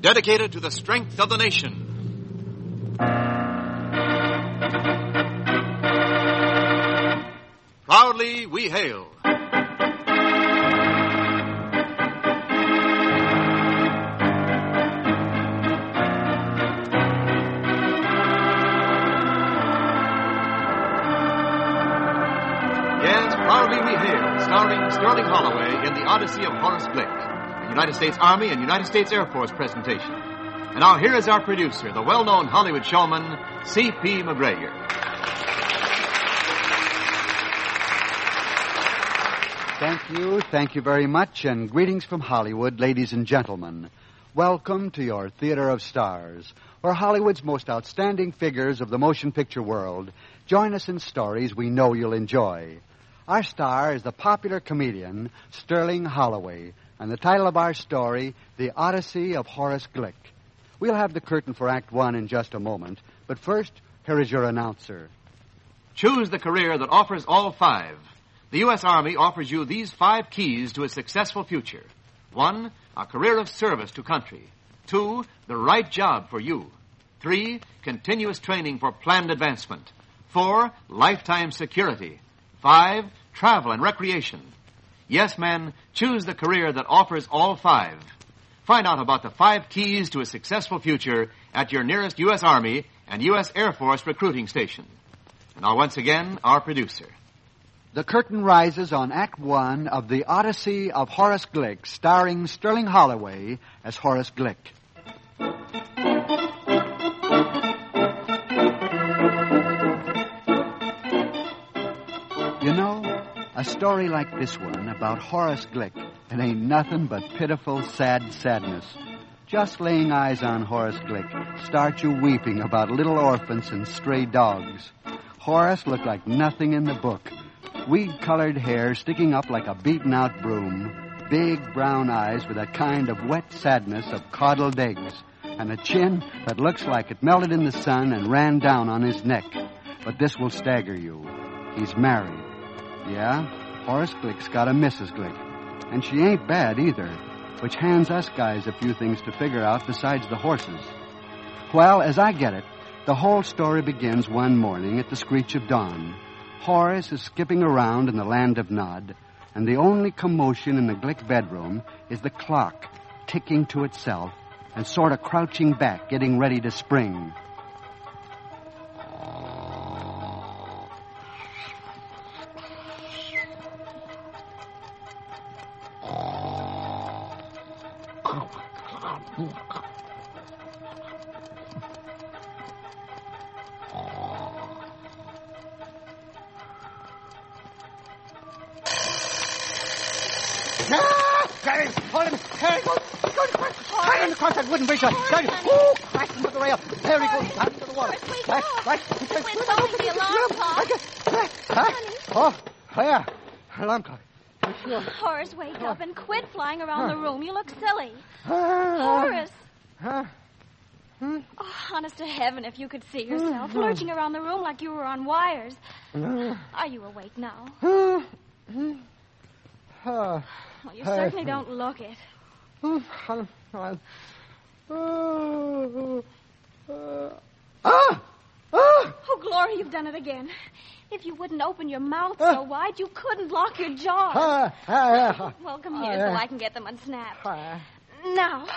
dedicated to the strength of the nation. Proudly we hail. Yes, Proudly We Hail, starring Sterling Holloway in The Odyssey of Horace Glick, a United States Army and United States Air Force presentation. And now here is our producer, the well-known Hollywood showman, C.P. McGregor. Thank you very much, and greetings from Hollywood, ladies and gentlemen. Welcome to your Theater of Stars, where Hollywood's most outstanding figures of the motion picture world join us in stories we know you'll enjoy. Our star is the popular comedian Sterling Holloway, and the title of our story, The Odyssey of Horace Glick. We'll have the curtain for Act One in just a moment, but first, here is your announcer. Choose the career that offers all five. The U.S. Army offers you these 5 keys to a successful future. 1, a career of service to country. 2, the right job for you. 3, continuous training for planned advancement. 4, lifetime security. 5, travel and recreation. Yes, men, choose the career that offers all 5. Find out about the 5 keys to a successful future at your nearest U.S. Army and U.S. Air Force recruiting station. And now, once again, our producer. The curtain rises on Act One of The Odyssey of Horace Glick, starring Sterling Holloway as Horace Glick. You know, a story like this one about Horace Glick, it ain't nothing but pitiful, sad sadness. Just laying eyes on Horace Glick start you weeping about little orphans and stray dogs. Horace looked like nothing in the book. Weed-colored hair sticking up like a beaten-out broom, big brown eyes with a kind of wet sadness of coddled eggs, and a chin that looks like it melted in the sun and ran down on his neck. But this will stagger you. He's married. Yeah, Horace Glick's got a Mrs. Glick. And she ain't bad either, which hands us guys a few things to figure out besides the horses. Well, as I get it, the whole story begins one morning at the screech of dawn. Horace is skipping around in the land of Nod, and the only commotion in the Glick bedroom is the clock ticking to itself and sort of crouching back, getting ready to spring. Across that wooden bridge. Crash into the rail. There he goes, down into the water. Right. Quit blowing the alarm clock. Oh, yeah. Alarm clock. Sure. Horace, wake up and quit flying around the room. You look silly. Horace. Oh, honest to heaven, if you could see yourself lurching around the room like you were on wires. Are you awake now? Well, you certainly don't look it. Oh, Glory, you've done it again. If you wouldn't open your mouth so wide, you couldn't lock your jaws. Well, come here so I can get them unsnapped. Now.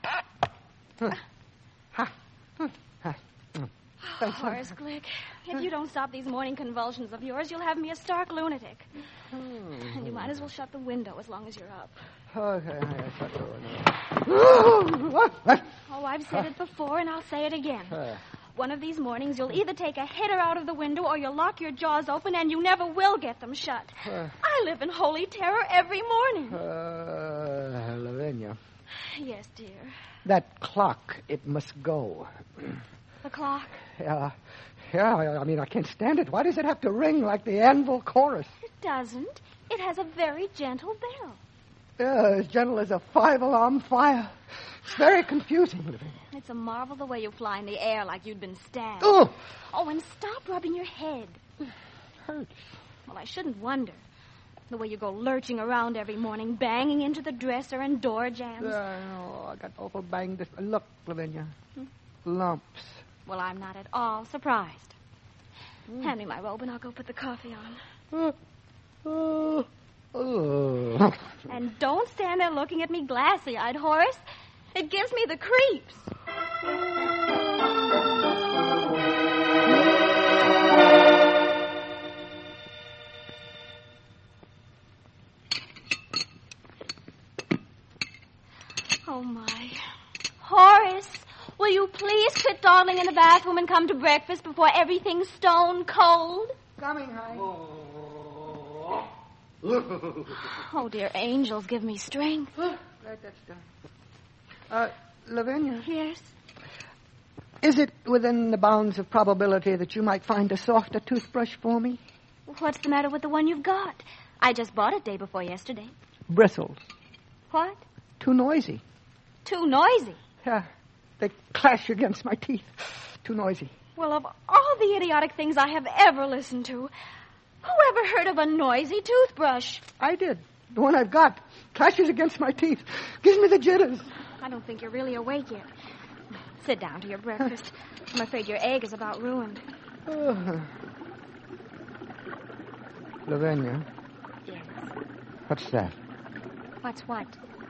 Horace Glick, if you don't stop these morning convulsions of yours, you'll have me a stark lunatic. And you might as well shut the window as long as you're up. Okay, shut the window. Oh, I've said it before, and I'll say it again. One of these mornings, you'll either take a header out of the window or you'll lock your jaws open, and you never will get them shut. I live in holy terror every morning. Lavinia. Yes, dear. That clock, it must go. The clock? Yeah, I mean, I can't stand it. Why does it have to ring like the Anvil chorus? It doesn't. It has a very gentle bell. Yeah, as gentle as a 5-alarm fire. It's very confusing, Lavinia. It's a marvel the way you fly in the air like you'd been stabbed. Oh, and stop rubbing your head. It hurts. Well, I shouldn't wonder. The way you go lurching around every morning, banging into the dresser and door jams. I got awful banged. Look, Lavinia. Lumps. Well, I'm not at all surprised. Hand me my robe and I'll go put the coffee on. And don't stand there looking at me glassy-eyed, Horace. It gives me the creeps. Oh, my. Horace, will you please quit dawdling in the bathroom and come to breakfast before everything's stone cold? Coming, honey. Oh, dear angels, give me strength. That's done. Lavinia. Yes? Is it within the bounds of probability that you might find a softer toothbrush for me? What's the matter with the one you've got? I just bought it day before yesterday. Bristles. What? Too noisy. Too noisy? Yeah. They clash against my teeth. Too noisy. Well, of all the idiotic things I have ever listened to, who ever heard of a noisy toothbrush? I did. The one I've got clashes against my teeth. Gives me the jitters. I don't think you're really awake yet. Sit down to your breakfast. I'm afraid your egg is about ruined. Lavinia. Yes. What's that? What's what?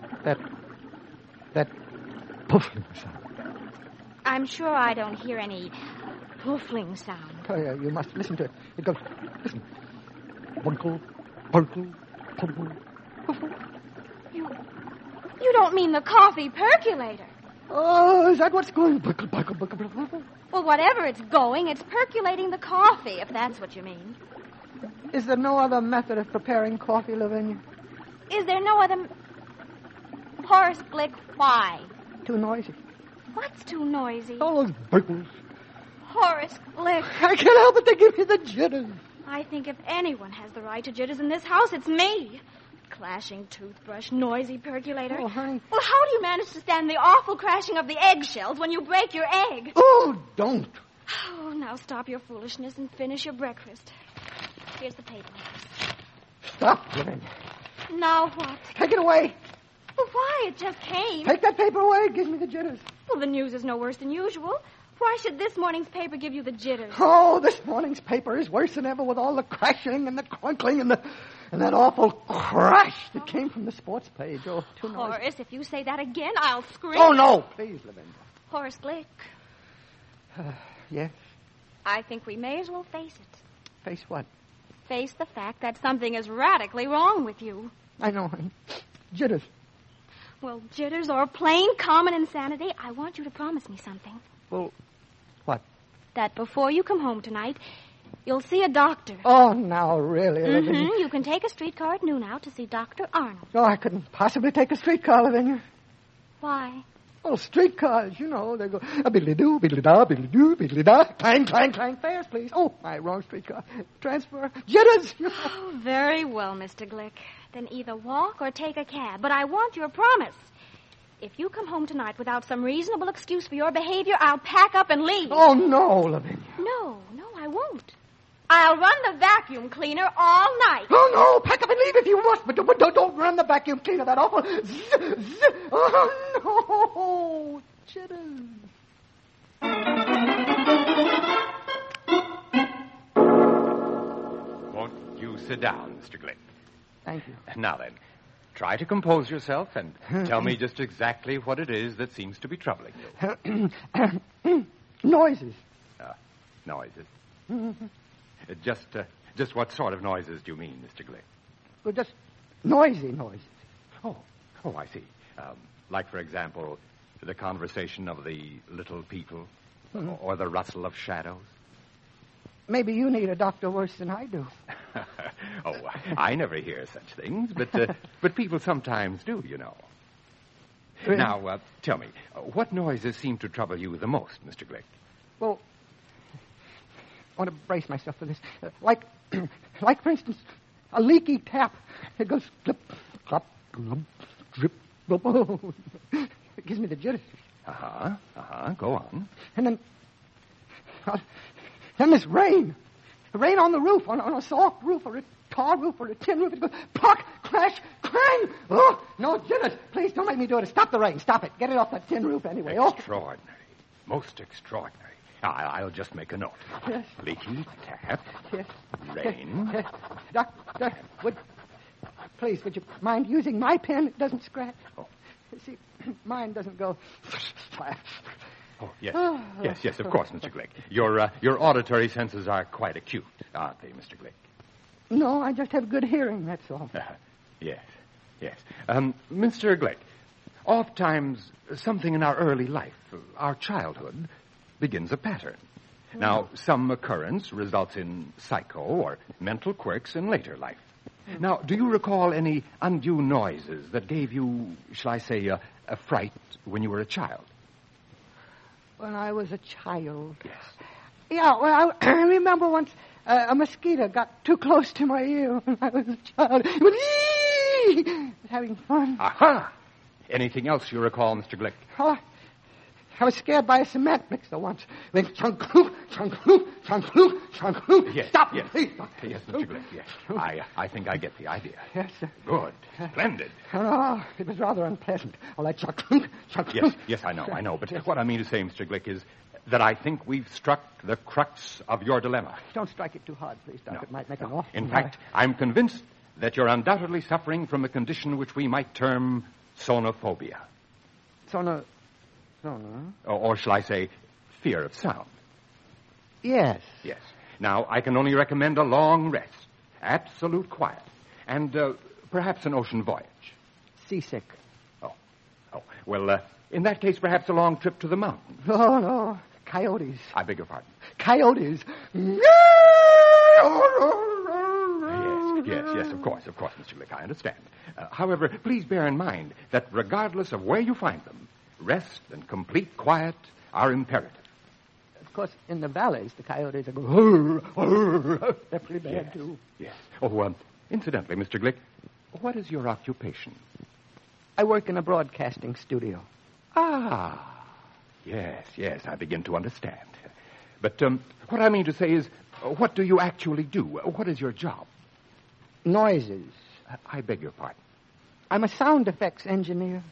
That puffing sound. I'm sure I don't hear any puffling sound. Oh, yeah, you must listen to it. It goes, listen. Bunkle, bunkle, bunkle, bunkle. You don't mean the coffee percolator. Oh, is that what's going? Bunkle, bunkle, bunkle, bunkle. Well, whatever it's going, it's percolating the coffee, if that's what you mean. Is there no other method of preparing coffee, Lavinia? Is there no other... Horace Glick, why? Too noisy. What's too noisy? All those bunkles. Horace Glick. I can't help it. They give me the jitters. I think if anyone has the right to jitters in this house, it's me. Clashing toothbrush, noisy percolator. Oh, honey. Well, how do you manage to stand the awful crashing of the eggshells when you break your egg? Oh, don't. Oh, now stop your foolishness and finish your breakfast. Here's the paper. Stop, Lavinia. Now what? Take it away. Well, why? It just came. Take that paper away. It gives me the jitters. Well, the news is no worse than usual. Why should this morning's paper give you the jitters? Oh, this morning's paper is worse than ever with all the crashing and the crunkling and that awful crash that came from the sports page. Oh, too noisy. Horace, if you say that again, I'll scream. Oh, no. Please, Lavinia. Horace Glick. Yes? I think we may as well face it. Face what? Face the fact that something is radically wrong with you. I know, honey. Jitters. Well, jitters or plain common insanity, I want you to promise me something. Well, what? That before you come home tonight, you'll see a doctor. Oh, now, really, Lavinia? You can take a streetcar at noon out to see Dr. Arnold. No, I couldn't possibly take a streetcar, Lavinia. Why? Oh, streetcars, you know, they go biddly-doo, biddly-da, biddly-doo, biddly-da. Clang, clang, clang, fares, please. Oh, my wrong streetcar. Transfer. Jitters. Oh, very well, Mr. Glick. Then either walk or take a cab. But I want your promise. If you come home tonight without some reasonable excuse for your behavior, I'll pack up and leave. Oh, no, Lavinia. No, I won't. I'll run the vacuum cleaner all night. Oh, no, pack up and leave if you must, but don't run the vacuum cleaner, that awful... Oh, no, jitters. Won't you sit down, Mr. Glick? Thank you. Now then, try to compose yourself and tell me just exactly what it is that seems to be troubling you. Noises. Noises? Just what sort of noises do you mean, Mr. Glick? Well, just noisy noises. Oh, I see. Like, for example, the conversation of the little people or the rustle of shadows. Maybe you need a doctor worse than I do. Oh, I never hear such things, but people sometimes do, you know. Really? Now, tell me, what noises seem to trouble you the most, Mr. Glick? Well, I want to brace myself for this. Like, for instance, a leaky tap. It goes clip, clop, glub, drip, glub. Oh, it gives me the jitters. Go on. And then this rain. The rain on the roof, on a soft roof, or tall roof or a tin roof. It goes pock, crash, clang. Oh, no, Dennis, please don't make me do it. Stop the rain. Stop it. Get it off that tin roof anyway. Extraordinary. Most extraordinary. I'll just make a note. Yes. Leaky tap. Yes. Rain. Yes. Doc, please, would you mind using my pen? It doesn't scratch. Oh. See, mine doesn't go. Oh, yes. Yes, of course, Mr. Glick. Your auditory senses are quite acute, aren't they, Mr. Glick? No, I just have good hearing, that's all. Yes. Mr. Glick, oftentimes something in our early life, our childhood, begins a pattern. Now, some occurrence results in psycho or mental quirks in later life. Now, do you recall any undue noises that gave you, shall I say, a fright when you were a child? When I was a child. Yes. Yeah, well, I remember once a mosquito got too close to my ear when I was a child. It was having fun. Aha! Anything else you recall, Mr. Glick? Oh, I was scared by a cement mixer once. Then chunk-cloop, chunk-cloop, chunk-cloop, chunk-cloop. Yes, Stop, yes. please. Yes, Mr. Glick, yes. I think I get the idea. Yes, sir. Good. Splendid. Oh, it was rather unpleasant. All that chunk-cloop, chunk-cloop. Yes, I know. But what I mean to say, Mr. Glick, is that I think we've struck the crux of your dilemma. Don't strike it too hard, please, Doc. No. It might make an awful In fact, I'm convinced that you're undoubtedly suffering from a condition which we might term sonophobia. Sono. Or shall I say, fear of sound. Yes. Yes. Now, I can only recommend a long rest, absolute quiet, and perhaps an ocean voyage. Seasick. Oh. Well, in that case, perhaps a long trip to the mountains. Oh, no. Coyotes. I beg your pardon. Coyotes. Yes, of course, Mr. Glick, I understand. However, please bear in mind that regardless of where you find them, rest and complete quiet are imperative. Of course, in the valleys, the coyotes are going, they're pretty bad, too. Yes. Oh, incidentally, Mr. Glick, what is your occupation? I work in a broadcasting studio. Ah, yes, I begin to understand. But what I mean to say is, what do you actually do? What is your job? Noises. I beg your pardon. I'm a sound effects engineer.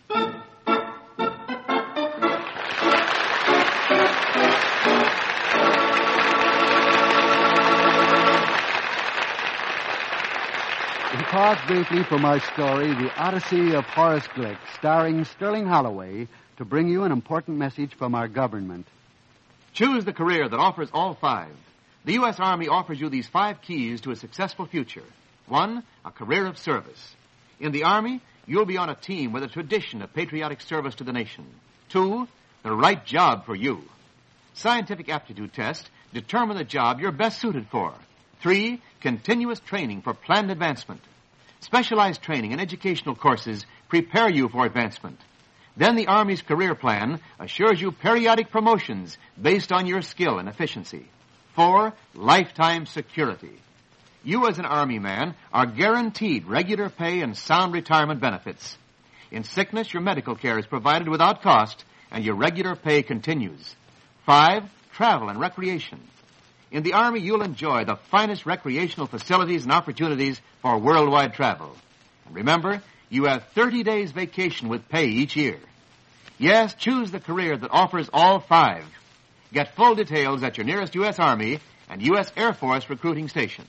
We pause briefly from our story, The Odyssey of Horace Glick, starring Sterling Holloway, to bring you an important message from our government. Choose the career that offers all five. The U.S. Army offers you these 5 keys to a successful future. 1, a career of service. In the Army, you'll be on a team with a tradition of patriotic service to the nation. 2, the right job for you. Scientific aptitude tests determine the job you're best suited for. 3, continuous training for planned advancement. Specialized training and educational courses prepare you for advancement. Then the Army's career plan assures you periodic promotions based on your skill and efficiency. 4, lifetime security. You as an Army man are guaranteed regular pay and sound retirement benefits. In sickness, your medical care is provided without cost, and your regular pay continues. 5, travel and recreation. In the Army, you'll enjoy the finest recreational facilities and opportunities for worldwide travel. And remember, you have 30 days vacation with pay each year. Yes, choose the career that offers all 5. Get full details at your nearest U.S. Army and U.S. Air Force recruiting station.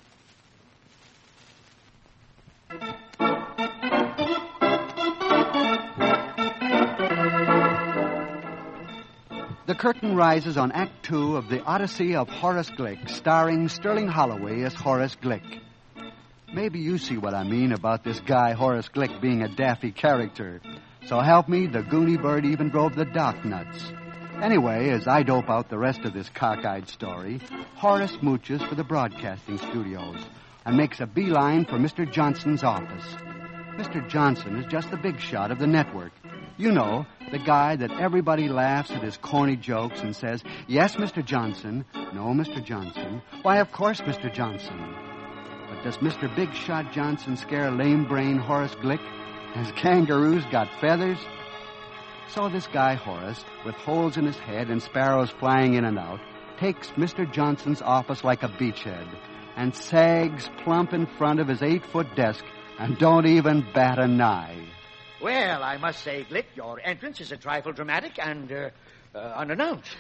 The curtain rises on Act 2 of The Odyssey of Horace Glick, starring Sterling Holloway as Horace Glick. Maybe you see what I mean about this guy Horace Glick being a daffy character. So help me, the Goonie Bird even drove the doc nuts. Anyway, as I dope out the rest of this cockeyed story, Horace mooches for the broadcasting studios and makes a beeline for Mr. Johnson's office. Mr. Johnson is just the big shot of the network. You know, the guy that everybody laughs at his corny jokes and says, "Yes, Mr. Johnson. No, Mr. Johnson. Why, of course, Mr. Johnson." But does Mr. Big Shot Johnson scare lame-brain Horace Glick? Has kangaroos got feathers? So this guy Horace, with holes in his head and sparrows flying in and out, takes Mr. Johnson's office like a beachhead and sags plump in front of his 8-foot desk and don't even bat an eye. Well, I must say, Glick, your entrance is a trifle dramatic and unannounced.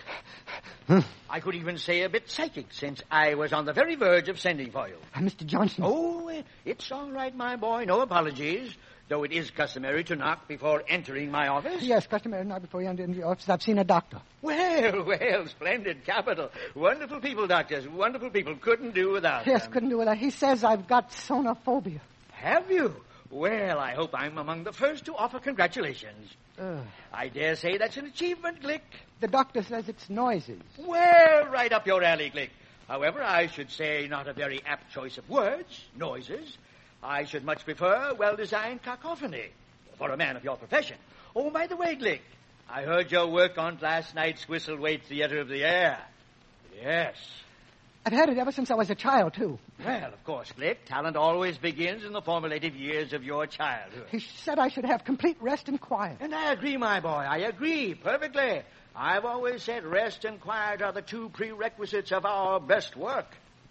I could even say a bit psychic, since I was on the very verge of sending for you. Mr. Johnson. Oh, it's all right, my boy. No apologies. Though it is customary to knock before entering my office. Yes, customary to knock before you enter the office. I've seen a doctor. Well, splendid, capital. Wonderful people, doctors. Wonderful people. Couldn't do without Yes, them. couldn't do without. He says I've got sonophobia. Have you? Well, I hope I'm among the first to offer congratulations. I dare say that's an achievement, Glick. The doctor says it's noises. Well, right up your alley, Glick. However, I should say not a very apt choice of words, noises. I should much prefer well-designed cacophony for a man of your profession. Oh, by the way, Glick, I heard your work on last night's Whistle-Waite Theater of the Air. Yes. I've had it ever since I was a child, too. Well, of course, Glick, talent always begins in the formative years of your childhood. He said I should have complete rest and quiet. And I agree, my boy. I agree perfectly. I've always said rest and quiet are the two prerequisites of our best work.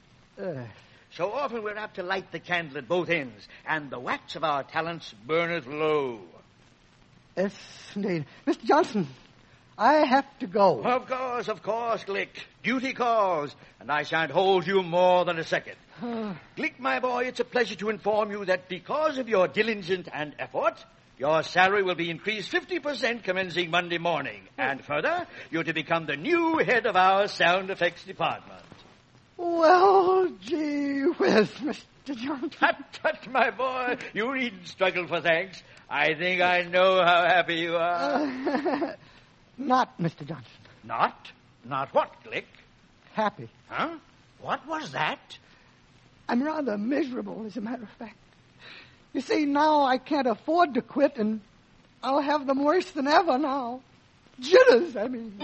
So often we're apt to light the candle at both ends, and the wax of our talents burneth low. Yes, indeed. Mr. Johnson, I have to go. Of course, Glick. Duty calls, and I shan't hold you more than a second. Glick, my boy, it's a pleasure to inform you that because of your diligence and effort, your salary will be increased 50% commencing Monday morning. And further, you're to become the new head of our sound effects department. Well, gee whiz, Mr. Johnson. Tut, my boy. You needn't struggle for thanks. I think I know how happy you are. Not, Mr. Johnson. Not? Not what, Glick? Happy. Huh? What was that? I'm rather miserable, as a matter of fact. You see, now I can't afford to quit, and I'll have them worse than ever now. Jitters, I mean.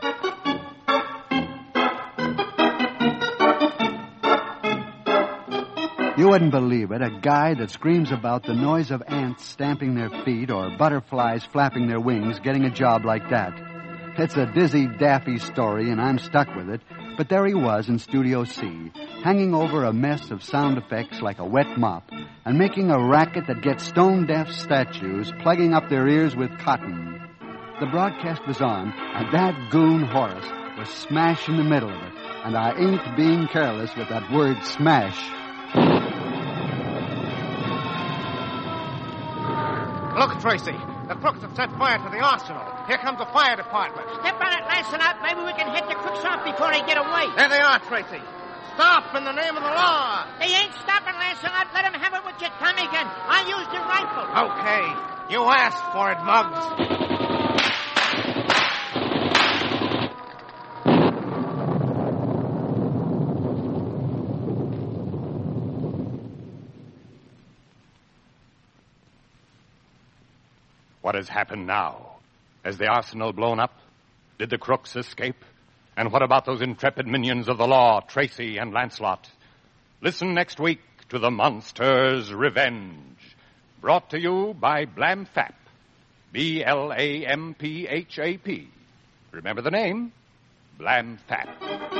You wouldn't believe it, a guy that screams about the noise of ants stamping their feet or butterflies flapping their wings getting a job like that. It's a dizzy, daffy story, and I'm stuck with it, but there he was in Studio C, hanging over a mess of sound effects like a wet mop, and making a racket that gets stone-deaf statues plugging up their ears with cotton. The broadcast was on, and that goon Horace was smash in the middle of it, and I ain't being careless with that word smash. Look, Tracy. The crooks have set fire to the arsenal. Here comes the fire department. Step on it, Lancelot. Maybe we can hit the crooks off before they get away. There they are, Tracy. Stop in the name of the law. They ain't stopping, Lancelot. Let them have it with your Tommy gun. I used the rifle. Okay. You asked for it, Muggs. What has happened now? Has the arsenal blown up? Did the crooks escape? And what about those intrepid minions of the law, Tracy and Lancelot? Listen next week to The Monster's Revenge. Brought to you by Blamphap. Blamphap. Remember the name? Blamphap.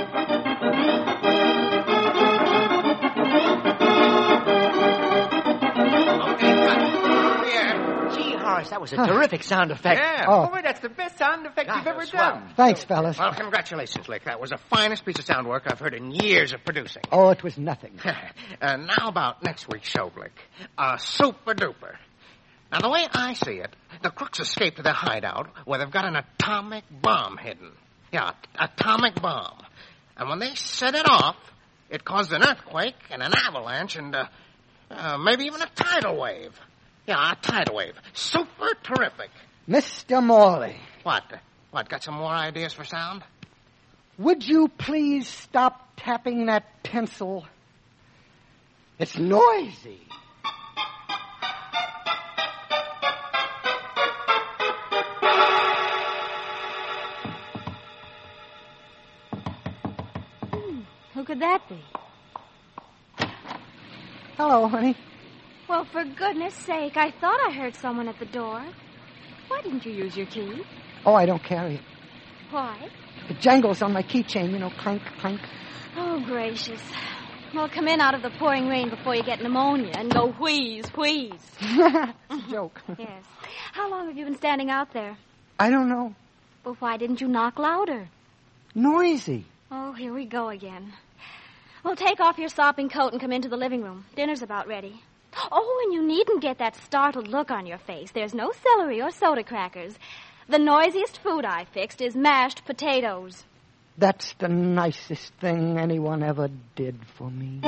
Horace, that was a terrific sound effect. Yeah, boy, that's the best sound effect you've ever done. Thanks, fellas. Well, congratulations, Lick. That was the finest piece of sound work I've heard in years of producing. Oh, it was nothing. Now about next week's show, Blick. Super duper. Now, the way I see it, the crooks escaped to their hideout where they've got an atomic bomb hidden. Yeah, atomic bomb. And when they set it off, it caused an earthquake and an avalanche and maybe even a tidal wave. Yeah, a tidal wave. Super terrific. Mr. Morley. What? Got some more ideas for sound? Would you please stop tapping that pencil? It's noisy. Who could that be? Hello, honey. Well, for goodness sake, I thought I heard someone at the door. Why didn't you use your key? Oh, I don't carry it. Why? It jangles on my keychain, clank, clank. Oh, gracious. Well, come in out of the pouring rain before you get pneumonia and go wheeze, wheeze. It's a joke. Yes. How long have you been standing out there? I don't know. Well, why didn't you knock louder? Noisy. Oh, here we go again. Well, take off your sopping coat and come into the living room. Dinner's about ready. Oh, and you needn't get that startled look on your face. There's no celery or soda crackers. The noisiest food I fixed is mashed potatoes. That's the nicest thing anyone ever did for me.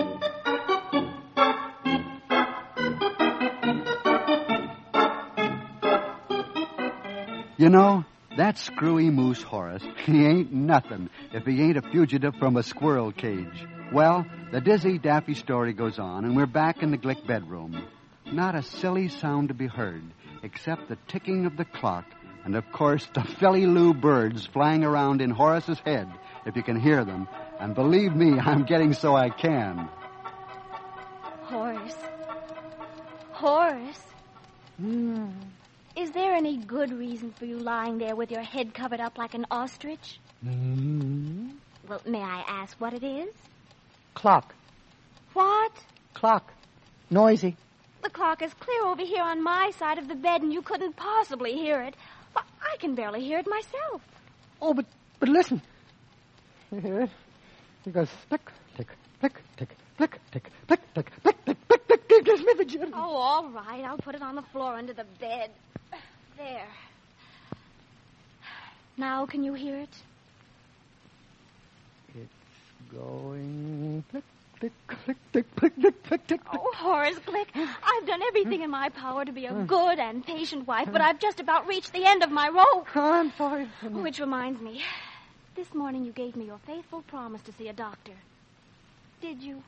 You know, that screwy moose Horace, he ain't nothing if he ain't a fugitive from a squirrel cage. Well, the dizzy Daffy story goes on, and we're back in the Glick bedroom. Not a silly sound to be heard, except the ticking of the clock, and of course the Philly Lou birds flying around in Horace's head, if you can hear them. And believe me, I'm getting so I can. Horace. Horace. Is there any good reason for you lying there with your head covered up like an ostrich? Well, may I ask what it is? Clock. What? Clock. Noisy. The clock is clear over here on my side of the bed, and you couldn't possibly hear it. Well, I can barely hear it myself. Oh, but listen. You hear it? It goes click, tick, click, tick, click, tick, click, tick, click, tick, click, tick, tick. Gives me the jitters. Oh, all right. I'll put it on the floor under the bed. There. Now can you hear it? It's going click, tick, click, tick, click, tick, click, tick. Oh, Horace Glick, I've done everything in my power to be a good and patient wife, but I've just about reached the end of my rope. Oh, I'm sorry. Which reminds me, this morning you gave me your faithful promise to see a doctor. Did you?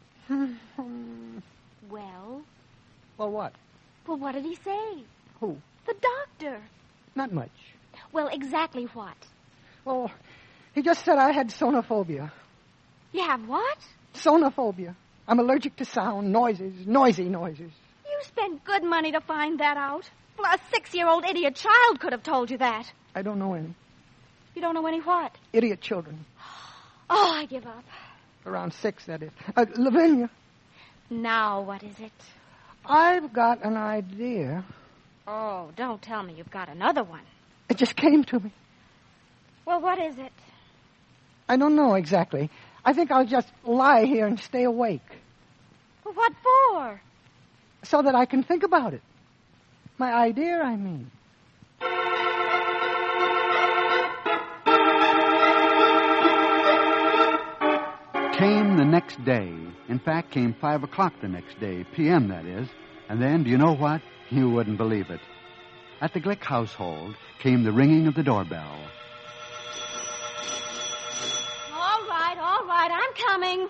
Well? Well, what? Well, what did he say? Who? The doctor. Not much. Well, exactly what? Well, he just said I had sonophobia. You have what? Sonophobia. I'm allergic to sound, noises, noisy noises. You spent good money to find that out. Well, a 6-year-old idiot child could have told you that. I don't know any. You don't know any what? Idiot children. Oh, I give up. Around 6, that is. Lavinia. Now, what is it? I've got an idea. Oh, don't tell me you've got another one. It just came to me. Well, what is it? I don't know exactly. I think I'll just lie here and stay awake. Well, what for? So that I can think about it. My idea, I mean. Came the next day. In fact, came 5 o'clock the next day, p.m. that is. And then, do you know what? You wouldn't believe it. At the Glick household came the ringing of the doorbell. All right, I'm coming.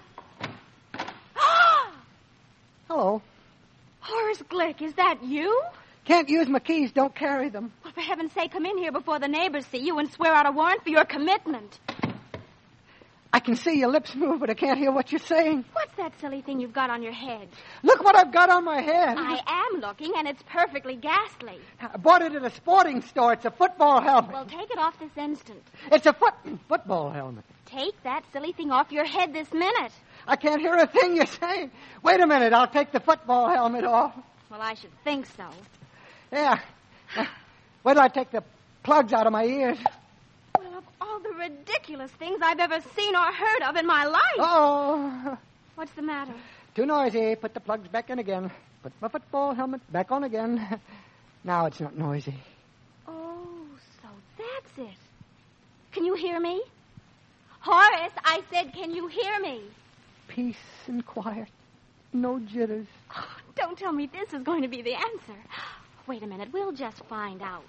Hello. Horace Glick, is that you? Can't use my keys. Don't carry them. Well, for heaven's sake, come in here before the neighbors see you and swear out a warrant for your commitment. I can see your lips move, but I can't hear what you're saying. What's that silly thing you've got on your head? Look what I've got on my head. I am looking, and it's perfectly ghastly. I bought it at a sporting store. It's a football helmet. Well, take it off this instant. It's a football helmet. Take that silly thing off your head this minute. I can't hear a thing you're saying. Wait a minute. I'll take the football helmet off. Well, I should think so. Yeah. Wait till I take the plugs out of my ears. Well, of all the ridiculous things I've ever seen or heard of in my life. Oh. What's the matter? Too noisy. Put the plugs back in again. Put my football helmet back on again. Now it's not noisy. Oh, so that's it. Can you hear me? Horace, I said, can you hear me? Peace and quiet. No jitters. Oh, don't tell me this is going to be the answer. Wait a minute. We'll just find out.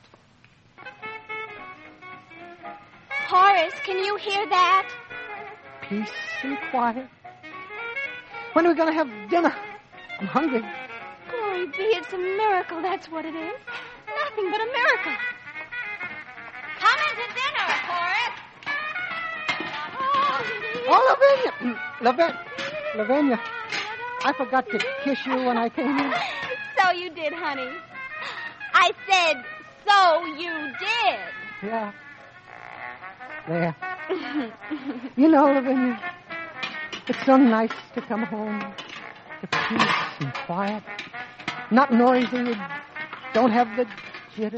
Horace, can you hear that? Peace and quiet. When are we going to have dinner? I'm hungry. Glory be, it's a miracle, that's what it is. Nothing but a miracle. Come into dinner, Horace. Oh, Lavinia. I forgot to kiss you when I came in. So you did, honey. I said, so you did. Yeah. There. You know, Lavinia, It's so nice to come home to peace and quiet. Not noisy. You don't have the jitters.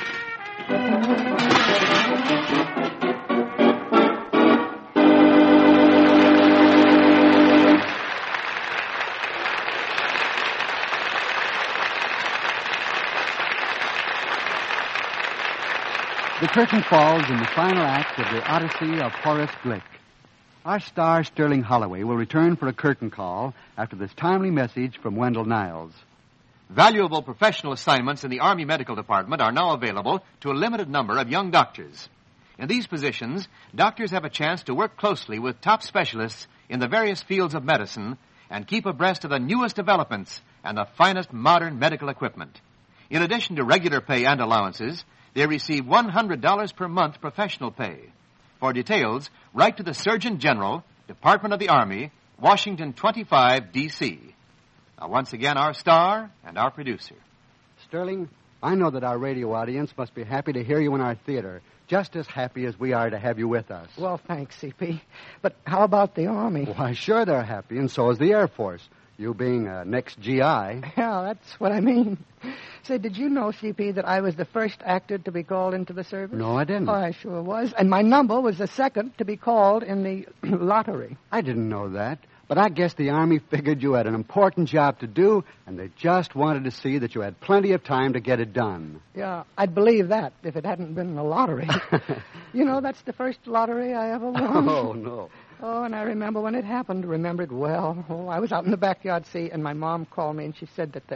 The curtain falls in the final act of the Odyssey of Horace Glick. Our star, Sterling Holloway, will return for a curtain call after this timely message from Wendell Niles. Valuable professional assignments in the Army Medical Department are now available to a limited number of young doctors. In these positions, doctors have a chance to work closely with top specialists in the various fields of medicine and keep abreast of the newest developments and the finest modern medical equipment. In addition to regular pay and allowances, they receive $100 per month professional pay. For details, write to the Surgeon General, Department of the Army, Washington 25, D.C. Now, once again, our star and our producer. Sterling, I know that our radio audience must be happy to hear you in our theater, just as happy as we are to have you with us. Well, thanks, C.P. But how about the Army? Why, sure they're happy, and so is the Air Force. You being next GI. Yeah, that's what I mean. Say, did you know, C.P., that I was the first actor to be called into the service? No, I didn't. Oh, I sure was. And my number was the second to be called in the lottery. I didn't know that. But I guess the Army figured you had an important job to do, and they just wanted to see that you had plenty of time to get it done. Yeah, I'd believe that if it hadn't been a lottery. You know, that's the first lottery I ever won. Oh, no. Oh, and I remember when it happened. Remember it well. Oh, I was out in the backyard, see, and my mom called me, and she said that the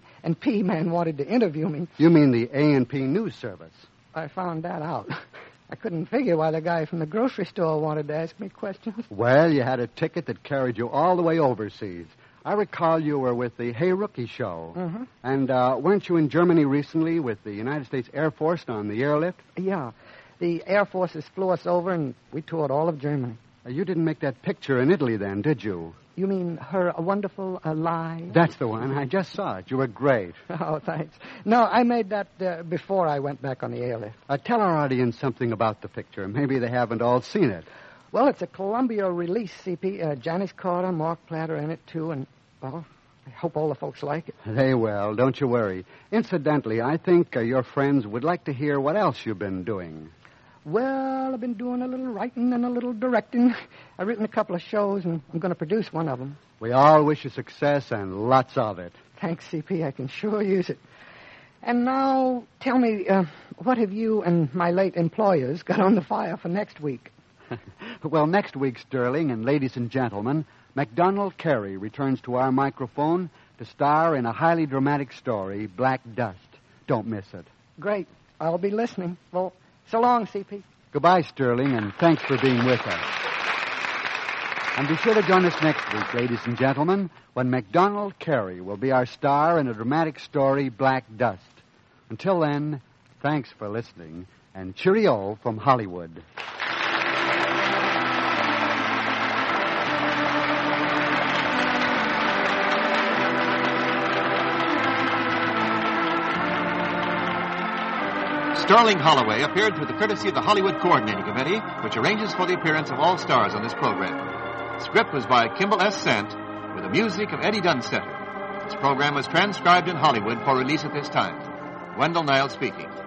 A&P man wanted to interview me. You mean the A&P News Service? I found that out. I couldn't figure why the guy from the grocery store wanted to ask me questions. Well, you had a ticket that carried you all the way overseas. I recall you were with the Hey Rookie show. Mm-hmm. And weren't you in Germany recently with the United States Air Force on the airlift? Yeah. The Air Forces flew us over, and we toured all of Germany. You didn't make that picture in Italy then, did you? You mean Her Wonderful Lies? That's the one. I just saw it. You were great. Oh, thanks. No, I made that before I went back on the airlift. Tell our audience something about the picture. Maybe they haven't all seen it. Well, it's a Columbia release, CP. Janice Carter, Mark Platt are in it, too, and, well, I hope all the folks like it. They will. Don't you worry. Incidentally, I think your friends would like to hear what else you've been doing. Well, I've been doing a little writing and a little directing. I've written a couple of shows, and I'm going to produce one of them. We all wish you success and lots of it. Thanks, CP. I can sure use it. And now, tell me, what have you and my late employers got on the fire for next week? Well, next week, Sterling, and ladies and gentlemen, MacDonald Carey returns to our microphone to star in a highly dramatic story, Black Dust. Don't miss it. Great. I'll be listening. Well, so long, CP. Goodbye, Sterling, and thanks for being with us. And be sure to join us next week, ladies and gentlemen, when MacDonald Carey will be our star in a dramatic story, Black Dust. Until then, thanks for listening, and cheerio from Hollywood. Sterling Holloway appeared through the courtesy of the Hollywood Coordinating Committee, which arranges for the appearance of all stars on this program. The script was by Kimball S. Sant, with the music of Eddie Dunstetter. This program was transcribed in Hollywood for release at this time. Wendell Niles speaking.